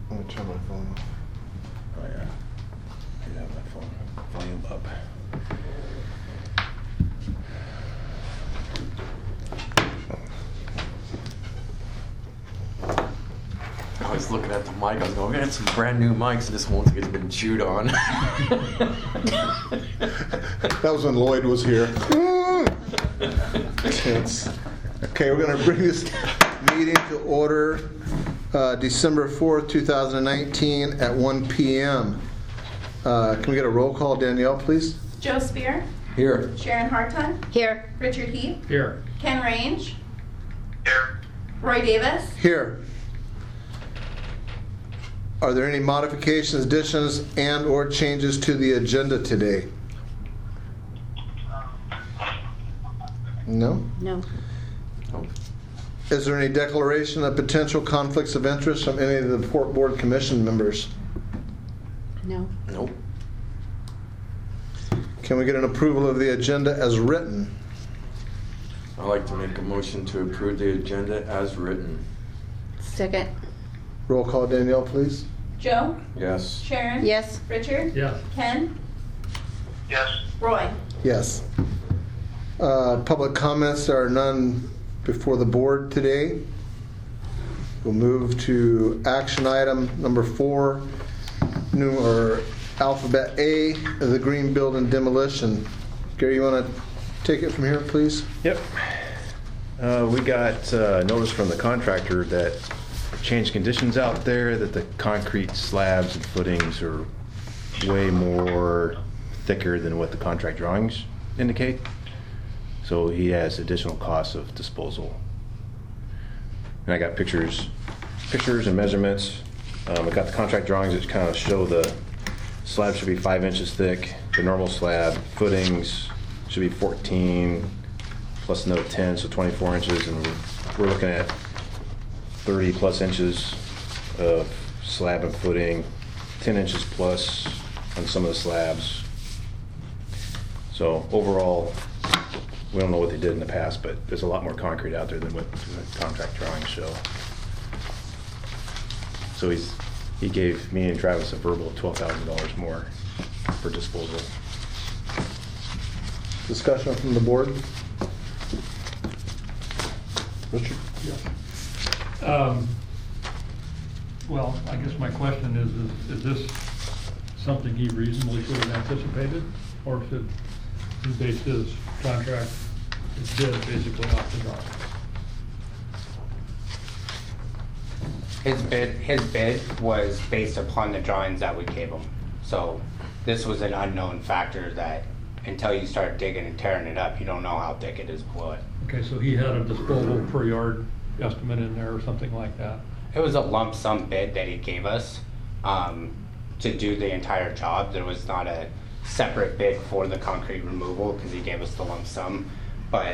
Let me turn my phone off. Oh yeah. I have my phone volume up. I was looking at the mic. I was going, "We got some brand new mics, and this one's been chewed on." That was when Lloyd was here. Tense. Okay, we're going to bring this meeting to order December 4th, 2019 at 1 p.m. Can we get a roll call, Danielle, please? Joe Spear. Here. Sharon Hartung. Here. Richard Heath. Here. Ken Range. Here. Roy Davis. Here. Are there any modifications, additions, and or changes to the agenda today? No? No. Is there any declaration of potential conflicts of interest from any of the Port Board Commission members? No. Nope. Can we get an approval of the agenda as written? I'd like to make a motion to approve the agenda as written. Second. Roll call, Danielle, please. Joe. Yes. Sharon. Yes. Richard. Yes. Ken. Yes. Roy. Yes. Public comments, there are none before the board today. We'll move to action item number 4, or alphabet A, the green building demolition. Gary, you want to take it from here, please? Yep. We got notice from the contractor that changed conditions out there, that the concrete slabs and footings are way more thicker than what the contract drawings indicate. So he has additional costs of disposal. And I got pictures and measurements. I got the contract drawings that kind of show the slab should be 5 inches thick. The normal slab footings should be 14 plus another 10, so 24 inches. And we're looking at 30 plus inches of slab and footing, 10 inches plus on some of the slabs. So overall, we don't know what they did in the past, but there's a lot more concrete out there than what the contract drawings show. So he gave me and Travis a verbal of $12,000 more for disposal. Discussion from the board? Richard? Well, I guess my question is this something he reasonably should have anticipated? Or should he base his contract, his bid basically off the drawing? His bid was based upon the drawings that we gave him. So this was an unknown factor that until you start digging and tearing it up, you don't know how thick it is below it. Okay, so he had a disposal per yard estimate in there or something like that? It was a lump sum bid that he gave us to do the entire job. There was not a separate bid for the concrete removal because he gave us the lump sum. But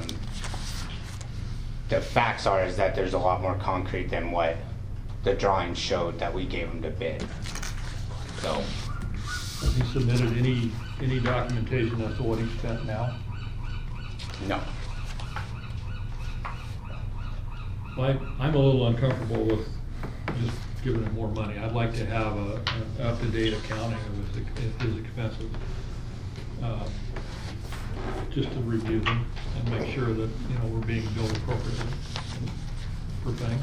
the facts are is that there's a lot more concrete than what the drawings showed that we gave him to bid. So. Has he submitted any documentation as to what he spent now? No. I'm a little uncomfortable with just giving him more money. I'd like to have an up-to-date accounting of his expenses, just to review them and make sure that we're being billed appropriately for things.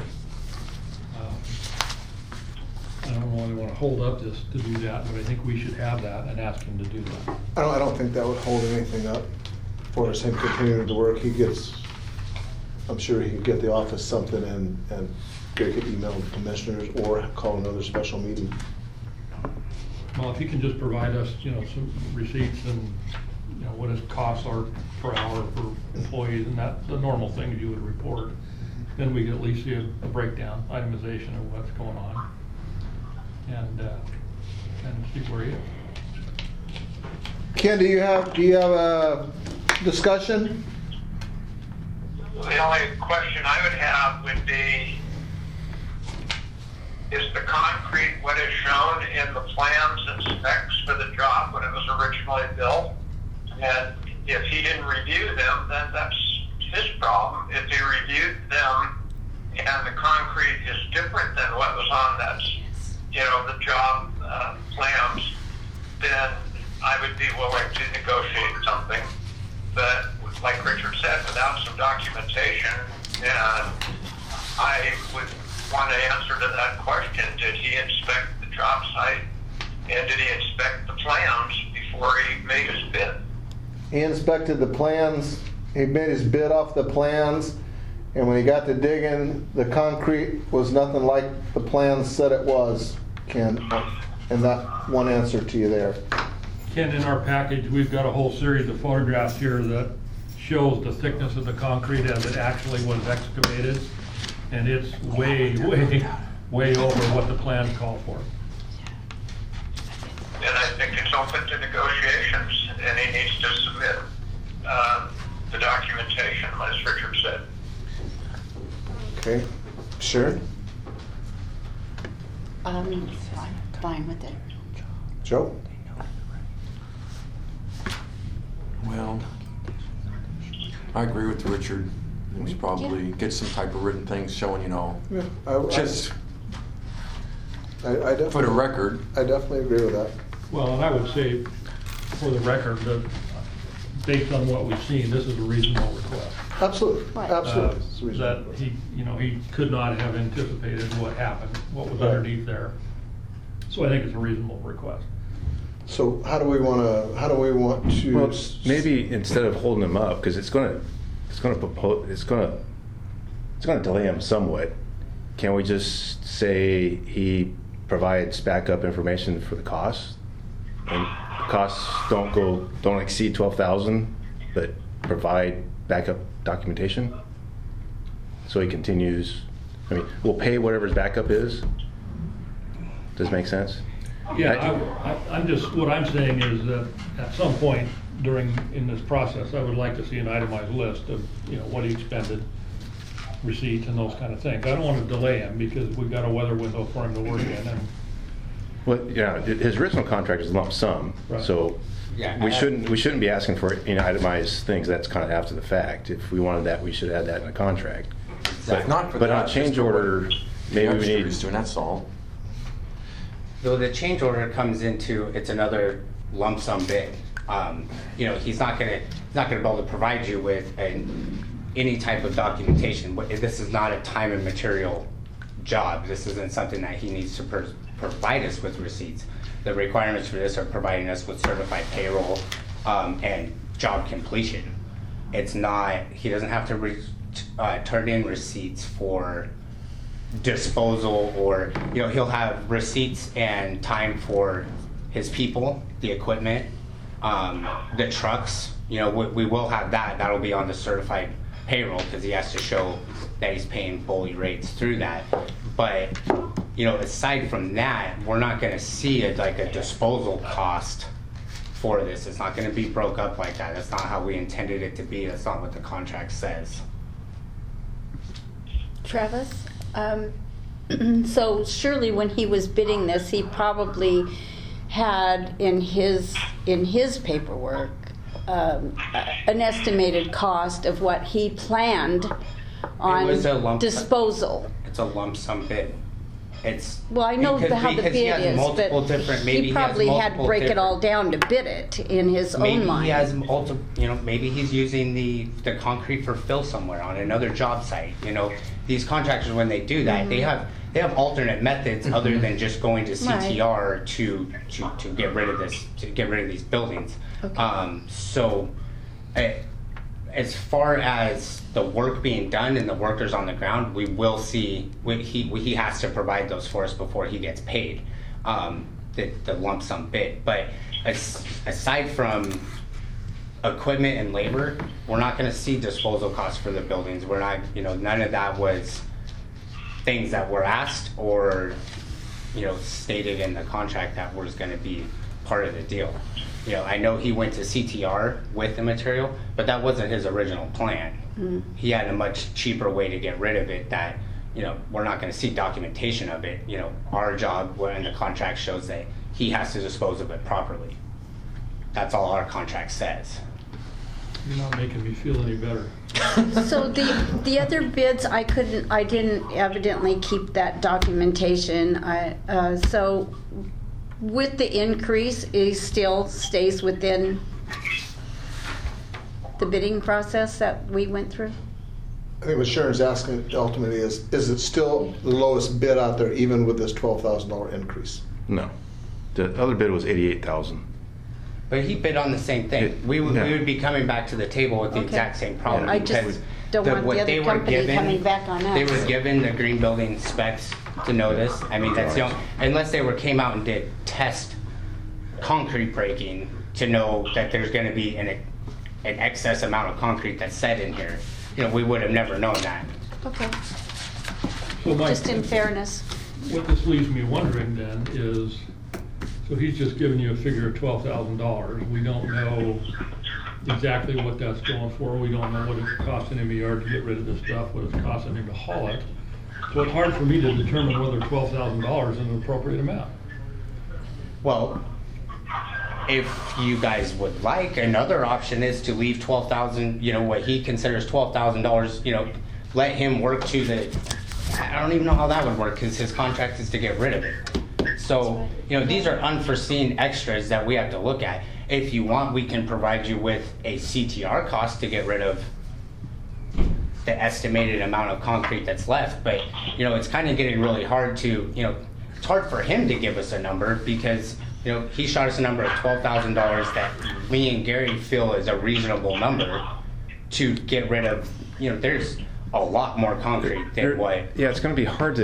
I don't really want to hold up this to do that, but I think we should have that and ask him to do that. I don't think that would hold anything up for us, him continuing to work. I'm sure he could get the office something and Gary could email the commissioners or call another special meeting. Well, if he can just provide us, some receipts and, what his costs are per hour for employees, and that's the normal things you would report, then we can at least see a breakdown, itemization of what's going on, and see where he is. Ken, do you have a discussion? The only question I would have would be, is the concrete what is shown in the plans and specs for the job when it was originally built? And if he didn't review them, then that's his problem. If he reviewed them and the concrete is different than what was on that the job plans, then I would be willing to negotiate something. But like Richard said, without some documentation, and I would want an answer to that question. Did he inspect the job site? And did he inspect the plans before he made his bid? He inspected the plans, he made his bid off the plans, and when he got to digging, the concrete was nothing like the plans said it was, Ken. And that one answer to you there. Ken, in our package, we've got a whole series of photographs here that shows the thickness of the concrete as it actually was excavated. And it's way, way over what the plans call for. And I think it's open to negotiations, and he needs to submit the documentation, as Richard said. Okay, sure. Fine with it. Joe? Well, I agree with Richard. We should probably get some type of written thing showing, just I for the record. I definitely agree with that. Well, and I would say, for the record, that based on what we've seen, this is a reasonable request. Absolutely, Right. absolutely. It's reasonable. That he could not have anticipated what happened, what was underneath there. So I think it's a reasonable request. So how do we want to? Well, maybe instead of holding him up, because it's gonna delay him somewhat. Can we just say he provides backup information for the costs? And costs don't exceed 12,000, but provide backup documentation. So he continues. I mean, we'll pay whatever his backup is. Does it make sense? Yeah, what I'm saying is that at some point in this process, I would like to see an itemized list of, what he expended, receipts and those kind of things. I don't want to delay him because we've got a weather window for him to work in. And Well, his original contract is lump sum, Right. so Yeah, we shouldn't be asking for itemized things. That's kind of after the fact. If we wanted that, we should add that in the contract. But, Not for but that, on change just for what order, the maybe we need. extras do, and that's all. Though the change order comes into, it's another lump sum bid. He's not gonna be able to provide you with any type of documentation. This is not a time and material job. This isn't something that he needs to provide us with receipts. The requirements for this are providing us with certified payroll and job completion. It's not, he doesn't have to turn in receipts for disposal, or he'll have receipts and time for his people, the equipment, the trucks. We will have that. That'll be on the certified payroll because he has to show that he's paying bully rates through that. But aside from that, we're not going to see a disposal cost for this. It's not going to be broke up like that. That's not how we intended it to be. That's not what the contract says. Travis, so surely when he was bidding this, he probably had in his paperwork an estimated cost of what he planned on was a lump- disposal. It's a lump sum bid. Well, I know how the because he bid has is, multiple but different- maybe he probably had to multiple break it all different- down to bid it in his Maybe own mind. he has maybe he's using the concrete for fill somewhere on another job site. These contractors, when they do that, they have alternate methods other than just going to CTR to get rid of these buildings. Okay. As far as the work being done and the workers on the ground, we will see he has to provide those for us before he gets paid the lump sum bid. But aside from equipment and labor, we're not going to see disposal costs for the buildings. We're not, none of that was things that were asked or stated in the contract that was going to be part of the deal. I know he went to CTR with the material, but that wasn't his original plan. He had a much cheaper way to get rid of it that, we're not going to see documentation of it. Our job when the contract shows that he has to dispose of it properly. That's all our contract says. You're not making me feel any better. So the other bids, I didn't evidently keep that documentation. So with the increase, it still stays within the bidding process that we went through? I think what Sharon's asking ultimately is it still the lowest bid out there even with this $12,000 increase? No. The other bid was 88,000. But he bid on the same thing. We would be coming back to the table with the Okay. exact same problem. I just because don't want what the they other were company given- coming back on us. They were given the green building specs to know this. I mean, that's the only, unless they came out and did test concrete breaking to know that there's going to be an excess amount of concrete that's set in here. You know, we would have never known that. Okay, So Mike, just in fairness. what this leaves me wondering then is, so he's just giving you a figure of $12,000. We don't know exactly what that's going for. We don't know what it's costing him a yard to get rid of this stuff, what it's costing him to haul it. So it's hard for me to determine whether $12,000 is an appropriate amount. Well, if you guys would like, another option is to leave 12,000, you know, what he considers $12,000, you know, let him work to the, I don't even know how that would work because his contract is to get rid of it. So, you know, these are unforeseen extras that we have to look at. If you want, we can provide you with a CTR cost to get rid of the estimated amount of concrete that's left. But, you know, it's kind of getting really hard to, you know, it's hard for him to give us a number because, you know, he shot us a number of $12,000 that me and Gary feel is a reasonable number to get rid of. You know, there's a lot more concrete than what. Yeah, it's going to be hard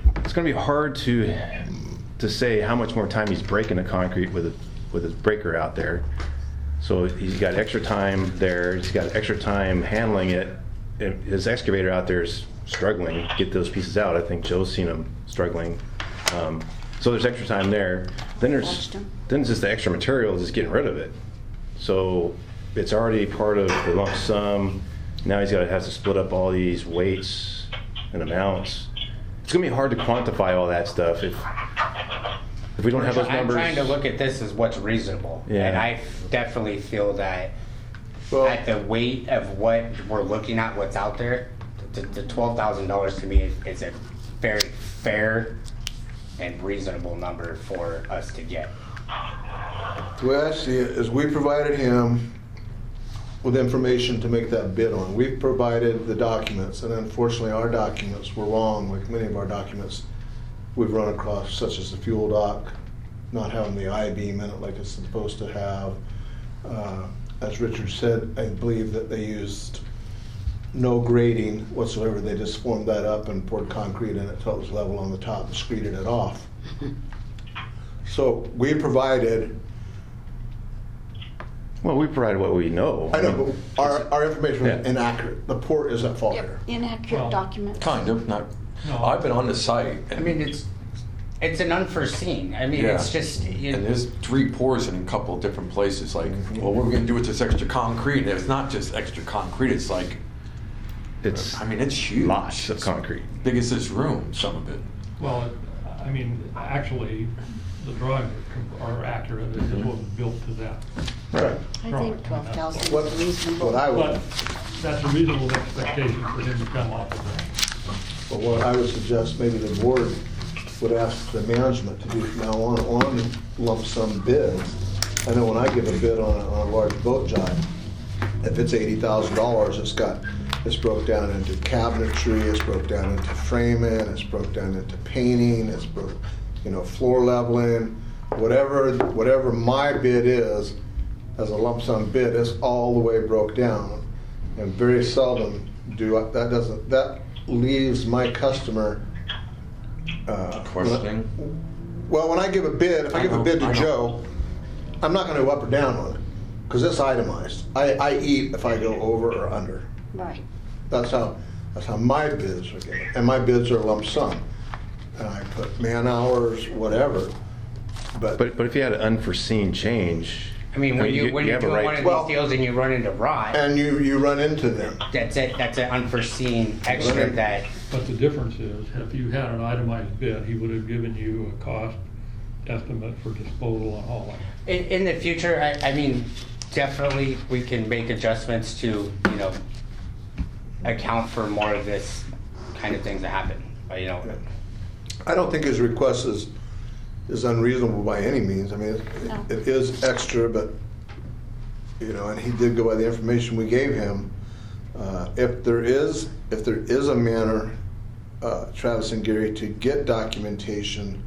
to say how much more time he's breaking the concrete with his breaker out there. So he's got extra time there. He's got extra time handling it. And his excavator out there is struggling to get those pieces out. I think Joe's seen him struggling. So there's extra time there. Then there's just the extra material, just getting rid of it. So it's already part of the lump sum. Now he's has to split up all these weights and amounts. It's gonna be hard to quantify all that stuff if we don't have those numbers. I'm trying to look at this as what's reasonable, Yeah. and I definitely feel that Well, at the weight of what we're looking at, what's out there, the $12,000 to me is a very fair and reasonable number for us to get. the way I see it is we provided him with information to make that bid on. We've provided the documents, and unfortunately our documents were wrong, like many of our documents we've run across, such as the fuel dock not having the I-beam in it like it's supposed to have. As Richard said, I believe that they used no grading whatsoever. They just formed that up and poured concrete in it till it was level on the top and screeded it off. So we provided, Well, we provided what we know. I know, but our information was Yeah. inaccurate. The port is at fault here. Inaccurate Well, documents. Kind of, not, No. I've been on the site. I mean, it's an unforeseen. I mean, Yeah. it's just And there's 3 pours in a couple of different places, like, well, what are we gonna do with this extra concrete? And it's not just extra concrete, it's like, It's I mean, it's huge. lots of concrete. Big as this room, some of it. Well, I mean, actually, the drawings are accurate. It just wasn't built to that. Right. I think 12,000 What, is reasonable. what I would, But that's a reasonable expectation for him to come off of that. but what I would suggest, maybe the board would ask the management to do from now on lump sum bids. I know when I give a bid on a large boat job, if it's $80,000, it's broke down into cabinetry, it's broke down into framing, it's broke down into painting, it's broke, floor leveling, whatever my bid is, as a lump sum bid, it's all the way broke down. And very seldom that leaves my customer Questioning. Well, when I give a bid, if I give a bid I to know. Joe, I'm not going to go up or down on it because it's itemized. I eat if I go over or under. Right. That's how my bids are given, and my bids are lump sum. And I put man hours, whatever. But But if you had an unforeseen change, I mean, when you're have a doing right one of to- these deals and you run into rot, and you run into them. that's it. That's an unforeseen extra Right. that. But the difference is, if you had an itemized bid, he would have given you a cost estimate for disposal and hauling. In the future, I mean, definitely we can make adjustments to, you know, account for more of this kind of things that happen. You know, I don't think his request is unreasonable by any means. I mean, No. it is extra, but, you know, and he did go by the information we gave him. If there is a manner, Travis and Gary, to get documentation,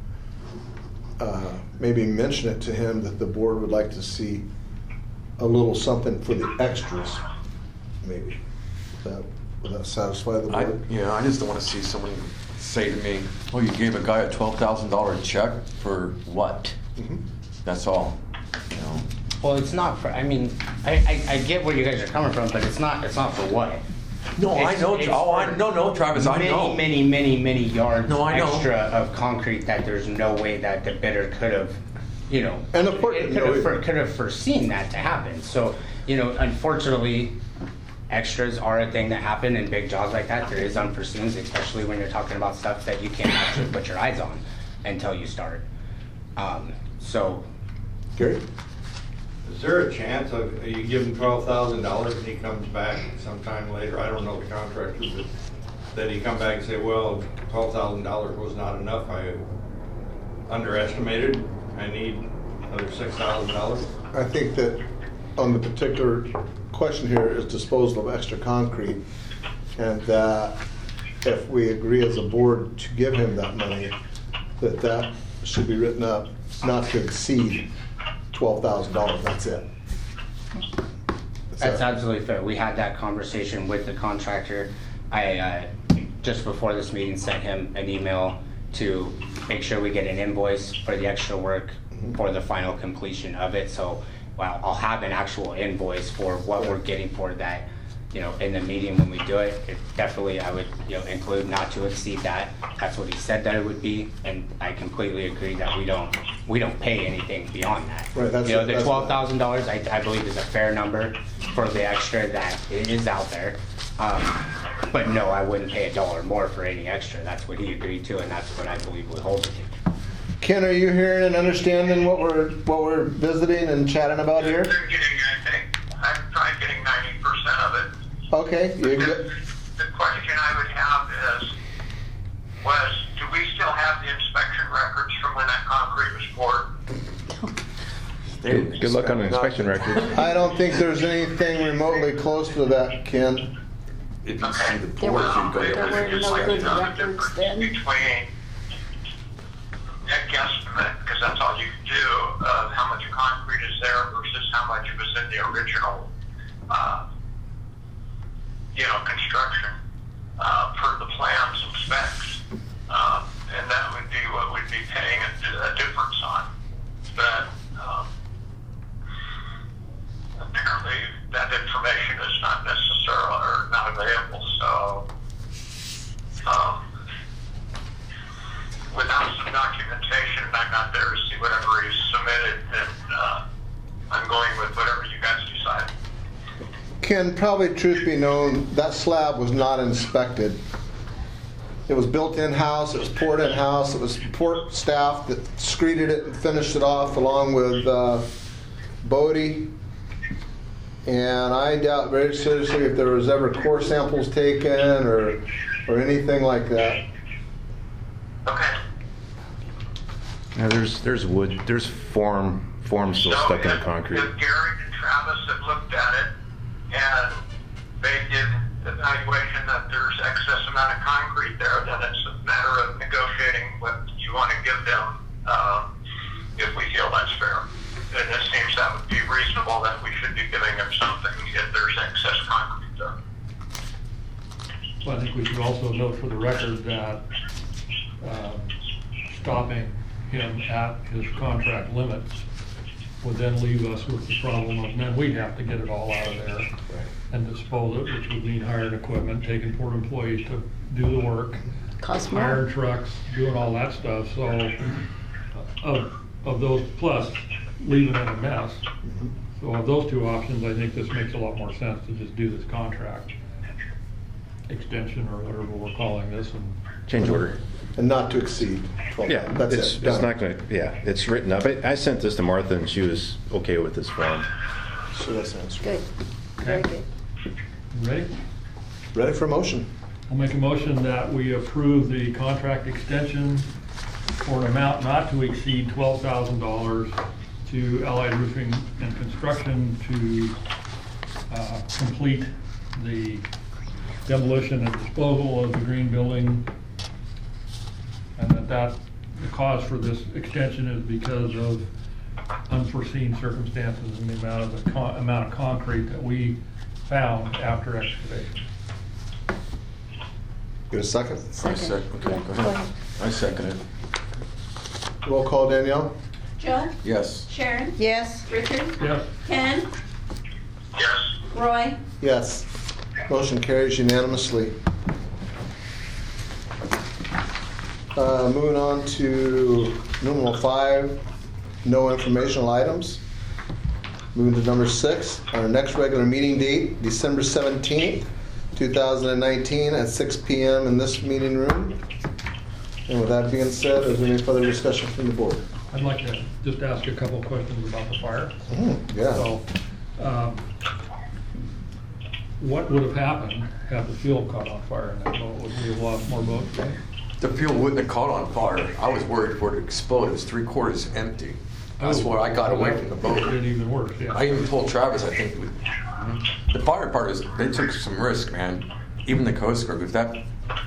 maybe mention it to him that the board would like to see a little something for the extras, maybe. Would that satisfy the board? I just don't want to see someone say to me, "Oh, you gave a guy a $12,000 check for what?" That's all. You know. well, it's not for. I mean, I get where you guys are coming from, but it's not for what. No, I know. No, Travis, I know. Many yards No, I know. extra of concrete that there's no way that the bidder could have, you know, And of course, could have foreseen that to happen. So, you know, unfortunately, extras are a thing that happen in big jobs like that. There is unforeseens, especially when you're talking about stuff that you can't actually put your eyes on until you start. So, Gary? Is there a chance of you give him $12,000 and he comes back sometime later? I don't know the contractor, but that he come back and say, well, $12,000 was not enough. I underestimated. I need another $6,000. I think that on the particular question here is disposal of extra concrete, and that if we agree as a board to give him that money, that should be written up not to exceed $12,000. That's it. that's absolutely fair. We had that conversation with the contractor. I just before this meeting sent him an email to make sure we get an invoice for the extra work for the final completion of it. So, well, I'll have an actual invoice for what we're getting for that. You know, in the meeting when we do it, definitely I would, you know, include not to exceed that. That's what he said that it would be, and I completely agree that we don't pay anything beyond that. Right, that's you know, it, the that's $12,000 I believe is a fair number for the extra that is out there. But no, I wouldn't pay $1 more for any extra. That's what he agreed to, and that's what I believe we hold it to. Ken, are you hearing and understanding what we're visiting and chatting about here? They're getting, I think, I'm probably getting 90% of it. Okay. You get, The question I would have is, do we still have the inspection records from when that concrete was poured? Good luck on the inspection record. I don't think there's anything remotely close to that, Ken. If you see the There board, were- you go there down were there. no good records then. Between a guesstimate, because that's all you can do, of how much concrete is there versus how much was in the original, construction, per the plans and specs. And that would be what we'd be paying a difference on. But, apparently that information is not necessarily, or not available, so, without some documentation, I'm not there to see whatever he's submitted, and I'm going with whatever you guys decide. Ken, probably truth be known, that slab was not inspected. It was built in-house, it was poured in-house, it was port staff that screeded it and finished it off along with Bodie. And I doubt very seriously if there was ever core samples taken or anything like that. Okay. Now, there's wood, there's form still stuck in the concrete. If Gary and Travis have looked at it and they did evaluation that there's excess amount of concrete there, then it's a matter of negotiating what you want to give them, if we feel that's fair. And it seems that would be reasonable, that we should be giving them something if there's excess concrete there. Well, I think we should also note for the record that stopping him at his contract limits would then leave us with the problem of, then we have to get it all out of there and dispose it, which would mean hiring equipment, taking port employees to do the work, Cost more. hiring trucks, doing all that stuff. So of those, plus leaving it a mess. So of those two options, I think this makes a lot more sense to just do this contract extension or whatever we're calling this, and Change order. And not to exceed 12. Yeah, That's it's it. Done. not gonna, yeah, it's written up. I sent this to Martha and she was okay with this form. So that's the answer. Good. Very Okay. good. You ready? Ready for a motion? I'll make a motion that we approve the contract extension for an amount not to exceed $12,000 to Allied Roofing and Construction to complete the demolition and disposal of the green building. And that the cause for this extension is because of unforeseen circumstances in the amount of concrete that we found after excavation. Get a second? I second, okay, Yeah, go go ahead. ahead. I second it. Roll call, Danielle? Joe? Yes. Sharon? Yes. Richard? Yes. Ken? Yes. Roy? Yes. Motion carries unanimously. Moving on to numeral 5, no informational items. Moving to number 6, our next regular meeting date, December 17th, 2019 at 6 p.m. in this meeting room. And with that being said, is there any further discussion from the board? I'd like to just ask you a couple of questions about the fire. Yeah. So, what would have happened had the fuel caught on fire in that boat? Would we have lost more boats? The fuel wouldn't have caught on fire. I was worried for it to explode. It was 3/4 empty. That's why I got away from the It boat. did even worse, yeah. I even told Travis, I think, the fire department, they took some risk, man. Even the Coast Guard, if that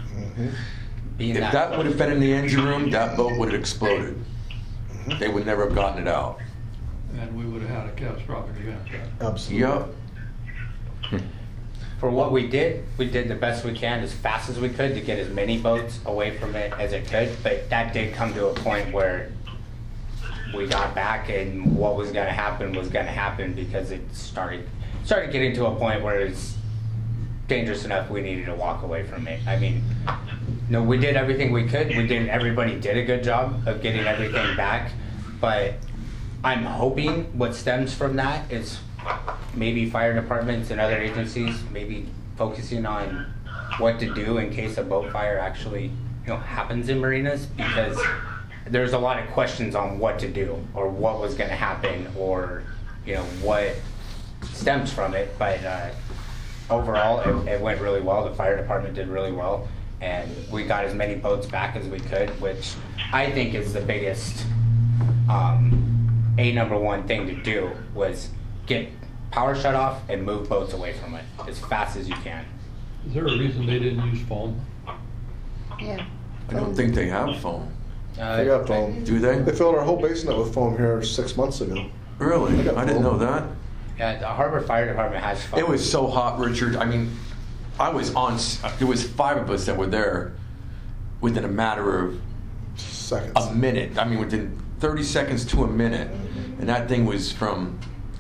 would have been in the engine room, that boat would have exploded. They would never have gotten it out. And we would have had a catastrophic event. Yeah. Absolutely. Yep. For what we did the best we can as fast as we could to get as many boats away from it as it could, but that did come to a point where we got back and what was going to happen because it started getting to a point where it's dangerous enough we needed to walk away from it. I mean, no, we did everything we could. Everybody did a good job of getting everything back, but I'm hoping what stems from that is maybe fire departments and other agencies maybe focusing on what to do in case a boat fire actually happens in marinas, because there's a lot of questions on what to do or what was going to happen or what stems from it. But overall it went really well. The fire department did really well, and we got as many boats back as we could, which I think is the biggest number one thing to do, was get power shut off and move boats away from it as fast as you can. Is there a reason they didn't use foam? Yeah. I don't think they have foam. They got foam. Do they? They filled our whole basin up with foam here 6 months ago. Really? They got I didn't foam. know that. Yeah, the Harbor Fire Department has foam. It was so hot, Richard. I mean, there was 5 of us that were there within a matter of Seconds. a minute. I mean, within 30 seconds to a minute. And that thing was from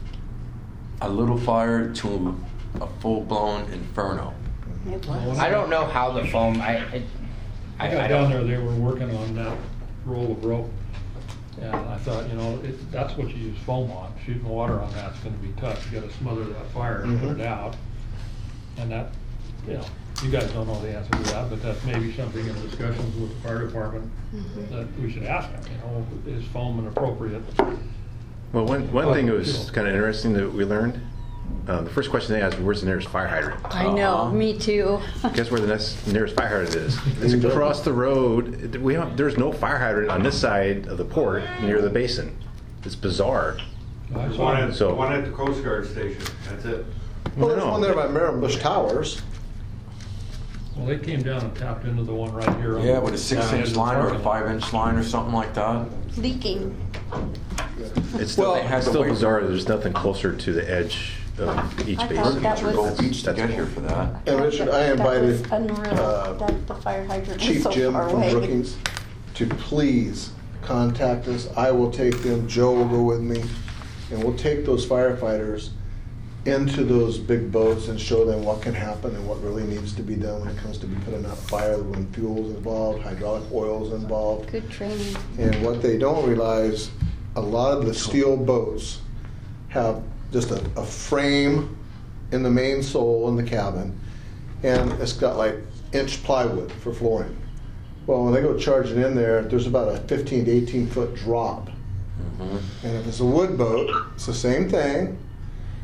a little fire to a full-blown inferno. It was. I don't know how the foam. I I got don't. down there, they were working on that roll of rope. And I thought, that's what you use foam on. Shooting water on that's gonna be tough. You gotta smother that fire and put it out. And that, you guys don't know the answer to that, but that's maybe something in discussions with the fire department that we should ask them, is foam an appropriate? Well, one thing that was kind of interesting that we learned, the first question they asked was, where's the nearest fire hydrant? I know, me too. Guess where the nearest fire hydrant is? It's across the road. There's no fire hydrant on this side of the port near the basin. It's bizarre. I There's saw one it. at, So- one at the Coast Guard station, that's it. Well, there's No. one there by Bush Towers. Well, they came down and tapped into the one right here. on Yeah, the- with a down 6-inch in the line or a parking lot. 5-inch line or something like that. Leaking. It's still, Well, they had it's to still wait. bizarre. There's nothing closer to the edge of each I basin. thought that Richard was- Gold Beach to get here for that. And Richard, I That was invited unreal, that the fire hydrant was Chief so Jim far from away. Brookings to please contact us. I will take them, Joe will go with me, and we'll take those firefighters into those big boats and show them what can happen and what really needs to be done when it comes to be putting out fire, when fuel's involved, hydraulic oil's involved. Good training. And what they don't realize, a lot of the steel boats have just a frame in the main sole in the cabin, and it's got like inch plywood for flooring. Well, when they go charging in there, there's about a 15 to 18 foot drop. And if it's a wood boat, it's the same thing.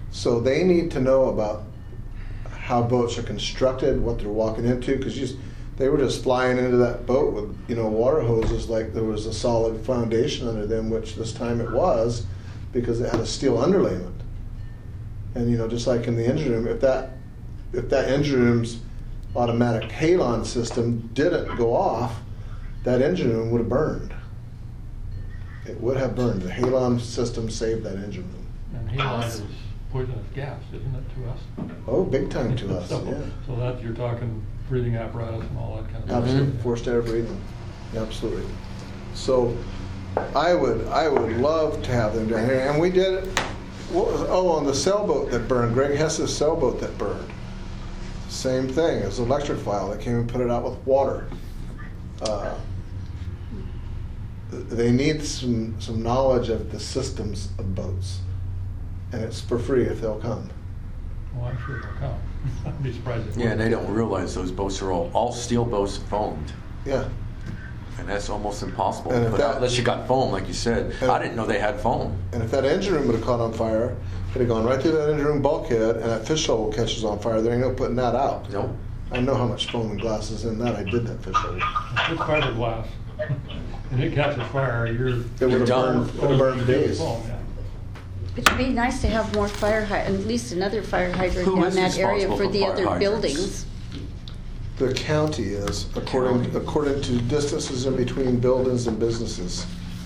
So they need to know about how boats are constructed, what they're walking into, because they were just flying into that boat with, water hoses like there was a solid foundation under them, which this time it was, because it had a steel underlayment. And just like in the engine room, if that engine room's automatic halon system didn't go off, that engine room would have burned. It would have burned. The halon system saved that engine room. And halon is poisonous gas, isn't it, to us? Oh, big time to us, So- yeah. So that, you're talking breathing apparatus and all that kind of stuff. Absolutely, forced air breathing, absolutely. So I would love to have them down here, and we did it, on the sailboat that burned, Greg Hess's sailboat that burned. Same thing, it was an electric file, they came and put it out with water. They need some knowledge of the systems of boats, and it's for free if they'll come. Well, I'm sure they'll come. I'd be surprised if Yeah, and they don't realize those boats are all steel boats foamed. Yeah, And that's almost impossible And to if put out that- unless you got foam, like you said. And- I didn't know they had foam. and if that engine room would have caught on fire, it'd have gone right through that engine room bulkhead, and that fish hole catches on fire, there ain't no putting that out. Nope. I know how much foam and glass is in that, I did that fish hole. It's fiberglass. And it catches fire, It would have done. burned days. Oh, yeah. It'd be nice to have more at least another fire hydrant Who down is that area responsible for for the fire other hydrants? buildings. The county is, according to distances in between buildings and businesses.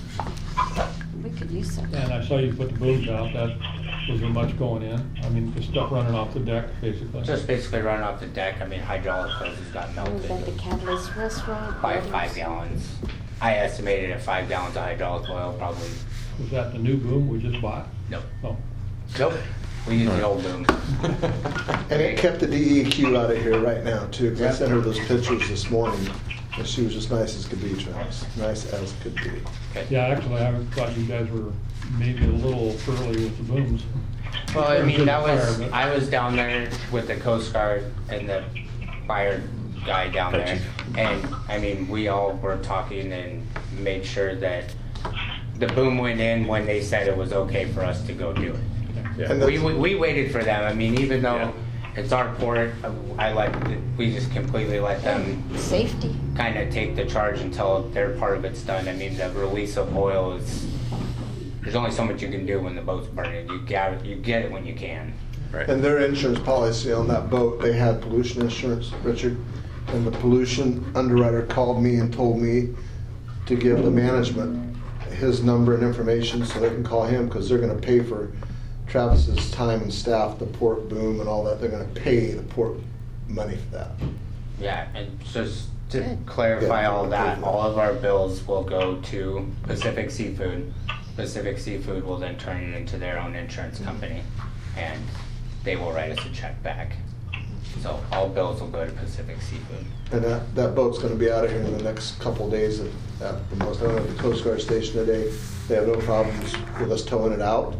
We could use some. And I saw you put the booms out, was there much going in? I mean, just stuff running off the deck, basically. Just basically running off the deck. I mean, hydraulic hoses got Was that the melted Catalyst Restaurant? by buildings? 5 gallons. I estimated at 5 gallons of hydraulic oil, probably. Was that the new boom we just bought? Nope. Oh, Nope. We used the old boom. And it kept the DEQ out of here right now too, because I sent her those pictures this morning, and she was just nice as could be, Travis, nice as could be. yeah, actually, I thought you guys were maybe a little early with the booms. Well, I mean, that was, Fire, but- I was down there with the Coast Guard and the fire guy down there. And, I mean, we all were talking and made sure that the boom went in when they said it was okay for us to go do it. Yeah. And We waited for them. I mean, even though it's our port, we just completely let them Safety. kind of take the charge until their part of it's done. I mean, the release of oil is, there's only so much you can do when the boat's burning. You get it when you can. Right. And their insurance policy on that boat, they had pollution insurance, Richard, and the pollution underwriter called me and told me to give the management his number and information so they can call him, because they're gonna pay for Travis's time and staff, the port boom and all that. They're gonna pay the port money for that. Yeah, and just to Good. clarify Yeah, all that, perfect. all of our bills will go to Pacific Seafood. Pacific Seafood will then turn it into their own insurance company, and they will write us a check back. So all bills will go to Pacific Seafood. And that boat's gonna be out of here in the next couple of days at the most. I went to the Coast Guard station today. They have no problems with us towing it out.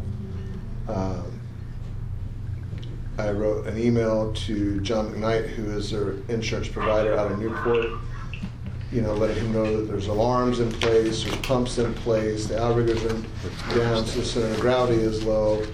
I wrote an email to John McKnight, who is their insurance provider out of Newport, letting him know that there's alarms in place, there's pumps in place, the outriggers are down, so the center of gravity is low.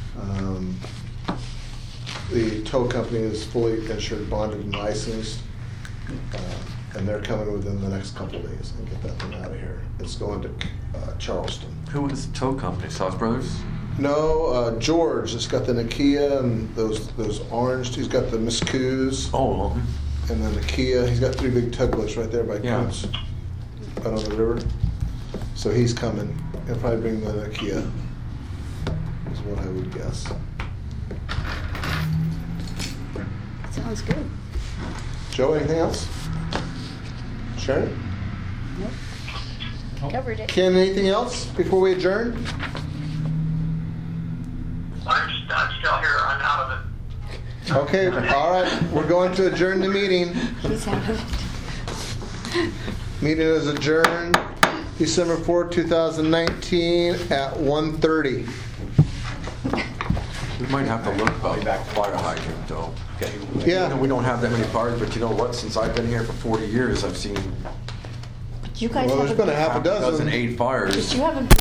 The tow company is fully insured, bonded, and licensed, and they're coming within the next couple of days and get that thing out of here. It's going to Charleston. Who is the tow company? South Brothers? No, George, it's got the Nokia and those orange, he's got the Miss Coos, Oh, and then the Kia, he's got 3 big tugboats right there by Yeah. Kuntz, out on the river. So he's coming, he'll probably bring the Nokia, is what I would guess. Sounds good. Joe, anything else? Sharon? Nope. Covered it. Ken, anything else before we adjourn? I'm still here. I'm out of it. Okay, all right, we're going to adjourn the meeting. He's out of it. Meeting is adjourned December 4th, 2019 at 1:30. we might have to look about fire hydrant though. Okay. Yeah. We don't have that many fires, but you know what? Since I've been here for 40 years, I've seen You guys Well, there's haven't, been a half a dozen. 8 fires. but you haven't